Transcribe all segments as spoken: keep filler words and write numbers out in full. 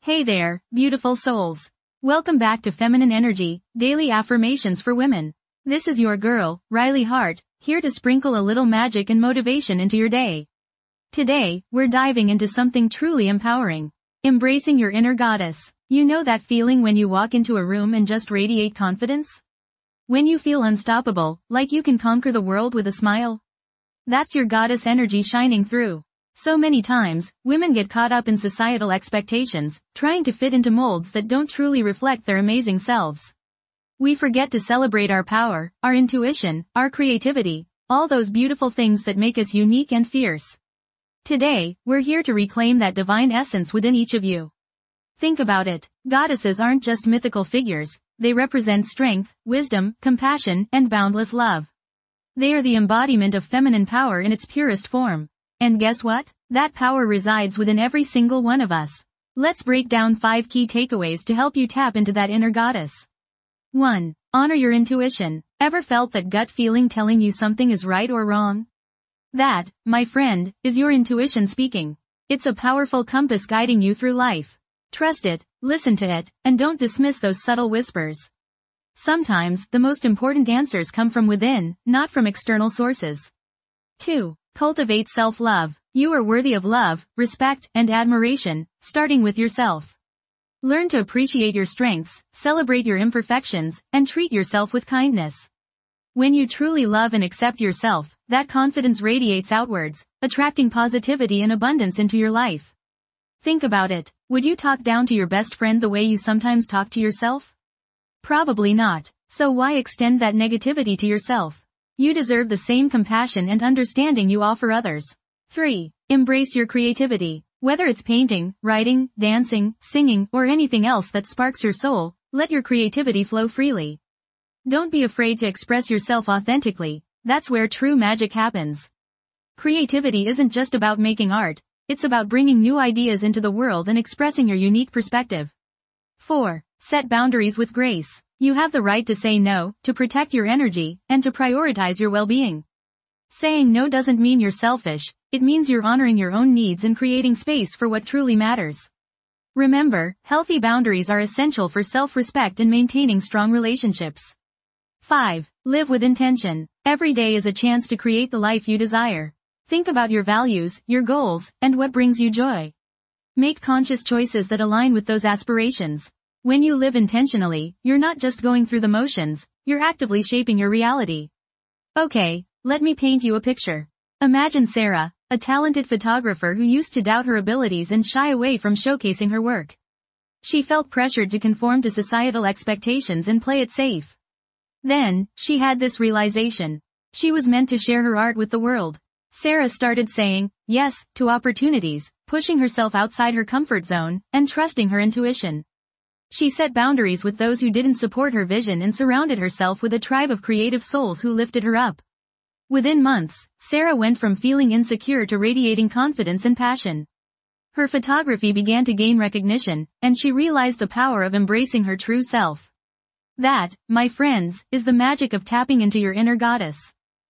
Hey there, beautiful souls. Welcome back to Feminine Energy, Daily Affirmations for Women. This is your girl, Riley Hart, here to sprinkle a little magic and motivation into your day. Today, we're diving into something truly empowering. Embracing your inner goddess. You know that feeling when you walk into a room and just radiate confidence? When you feel unstoppable, like you can conquer the world with a smile? That's your goddess energy shining through. So many times, women get caught up in societal expectations, trying to fit into molds that don't truly reflect their amazing selves. We forget to celebrate our power, our intuition, our creativity, all those beautiful things that make us unique and fierce. Today, we're here to reclaim that divine essence within each of you. Think about it, goddesses aren't just mythical figures, they represent strength, wisdom, compassion, and boundless love. They are the embodiment of feminine power in its purest form. And guess what? That power resides within every single one of us. Let's break down five key takeaways to help you tap into that inner goddess. one. Honor your intuition. Ever felt that gut feeling telling you something is right or wrong? That, my friend, is your intuition speaking. It's a powerful compass guiding you through life. Trust it, listen to it, and don't dismiss those subtle whispers. Sometimes, the most important answers come from within, not from external sources. two. Cultivate self-love. You are worthy of love, respect, and admiration, starting with yourself. Learn to appreciate your strengths, celebrate your imperfections, and treat yourself with kindness. When you truly love and accept yourself, that confidence radiates outwards, attracting positivity and abundance into your life. Think about it. Would you talk down to your best friend the way you sometimes talk to yourself? Probably not. So why extend that negativity to yourself? You deserve the same compassion and understanding you offer others. three. Embrace your creativity. Whether it's painting, writing, dancing, singing, or anything else that sparks your soul, let your creativity flow freely. Don't be afraid to express yourself authentically. That's where true magic happens. Creativity isn't just about making art, it's about bringing new ideas into the world and expressing your unique perspective. four. Set boundaries with grace. You have the right to say no, to protect your energy, and to prioritize your well-being. Saying no doesn't mean you're selfish, it means you're honoring your own needs and creating space for what truly matters. Remember, healthy boundaries are essential for self-respect and maintaining strong relationships. five. Live with intention. Every day is a chance to create the life you desire. Think about your values, your goals, and what brings you joy. Make conscious choices that align with those aspirations. When you live intentionally, you're not just going through the motions, you're actively shaping your reality. Okay, let me paint you a picture. Imagine Sarah, a talented photographer who used to doubt her abilities and shy away from showcasing her work. She felt pressured to conform to societal expectations and play it safe. Then, she had this realization. She was meant to share her art with the world. Sarah started saying yes to opportunities, pushing herself outside her comfort zone, and trusting her intuition. She set boundaries with those who didn't support her vision and surrounded herself with a tribe of creative souls who lifted her up. Within months, Sarah went from feeling insecure to radiating confidence and passion. Her photography began to gain recognition, and she realized the power of embracing her true self. That, my friends, is the magic of tapping into your inner goddess.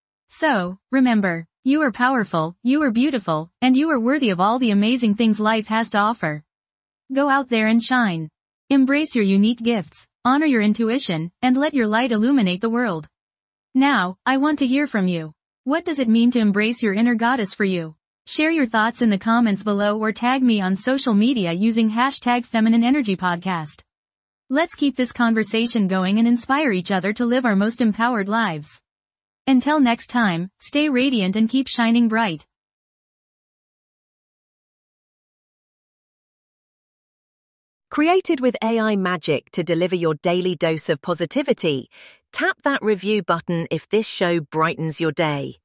So, remember, you are powerful, you are beautiful, and you are worthy of all the amazing things life has to offer. Go out there and shine. Embrace your unique gifts, honor your intuition, and let your light illuminate the world. Now, I want to hear from you. What does it mean to embrace your inner goddess for you? Share your thoughts in the comments below or tag me on social media using hashtag Feminine Energy Podcast. Let's keep this conversation going and inspire each other to live our most empowered lives. Until next time, stay radiant and keep shining bright. Created with A I magic to deliver your daily dose of positivity, tap that review button if this show brightens your day.